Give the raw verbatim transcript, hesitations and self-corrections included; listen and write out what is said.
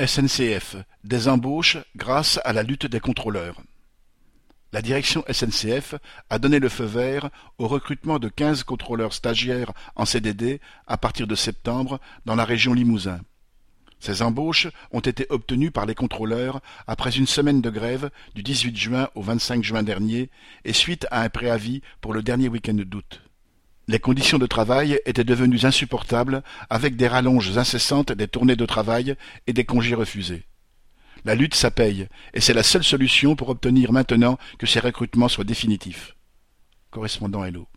S N C F, des embauches grâce à la lutte des contrôleurs. La direction S N C F a donné le feu vert au recrutement de quinze contrôleurs stagiaires en C D D à partir de septembre dans la région Limousin. Ces embauches ont été obtenues par les contrôleurs après une semaine de grève du dix-huit juin au vingt-cinq juin dernier et suite à un préavis pour le dernier week-end d'août. Les conditions de travail étaient devenues insupportables avec des rallonges incessantes des tournées de travail et des congés refusés. La lutte, ça paye, et c'est la seule solution pour obtenir maintenant que ces recrutements soient définitifs. Correspondant Hello.